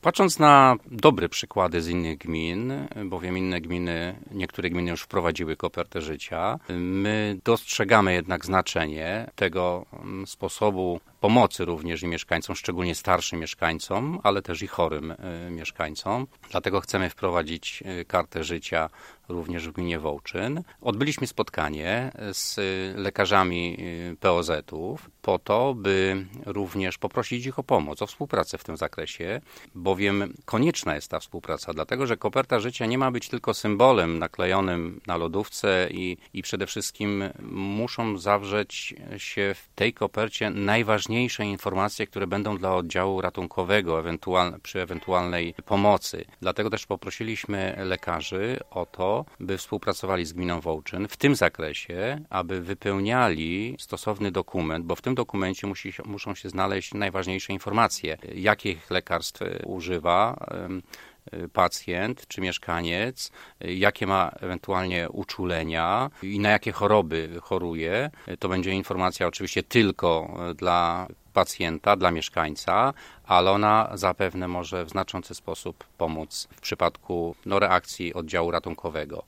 Patrząc na dobre przykłady z innych gmin, bowiem niektóre gminy już wprowadziły kopertę życia, my dostrzegamy jednak znaczenie tego sposobu pomocy również i mieszkańcom, szczególnie starszym mieszkańcom, ale też i chorym mieszkańcom. Dlatego chcemy wprowadzić kartę życia również w gminie Wołczyn. Odbyliśmy spotkanie z lekarzami POZ-ów po to, by również poprosić ich o pomoc, o współpracę w tym zakresie, bowiem konieczna jest ta współpraca, dlatego że koperta życia nie ma być tylko symbolem naklejonym na lodówce i przede wszystkim muszą zawrzeć się w tej kopercie najważniejsze informacje, które będą dla oddziału ratunkowego przy ewentualnej pomocy. Dlatego też poprosiliśmy lekarzy o to, by współpracowali z gminą Wołczyn w tym zakresie, aby wypełniali stosowny dokument, bo w tym dokumencie muszą się znaleźć najważniejsze informacje, jakich lekarstw używa pacjent czy mieszkaniec, jakie ma ewentualnie uczulenia i na jakie choroby choruje. To będzie informacja oczywiście tylko dla pacjenta, dla mieszkańca, ale ona zapewne może w znaczący sposób pomóc w przypadku reakcji oddziału ratunkowego.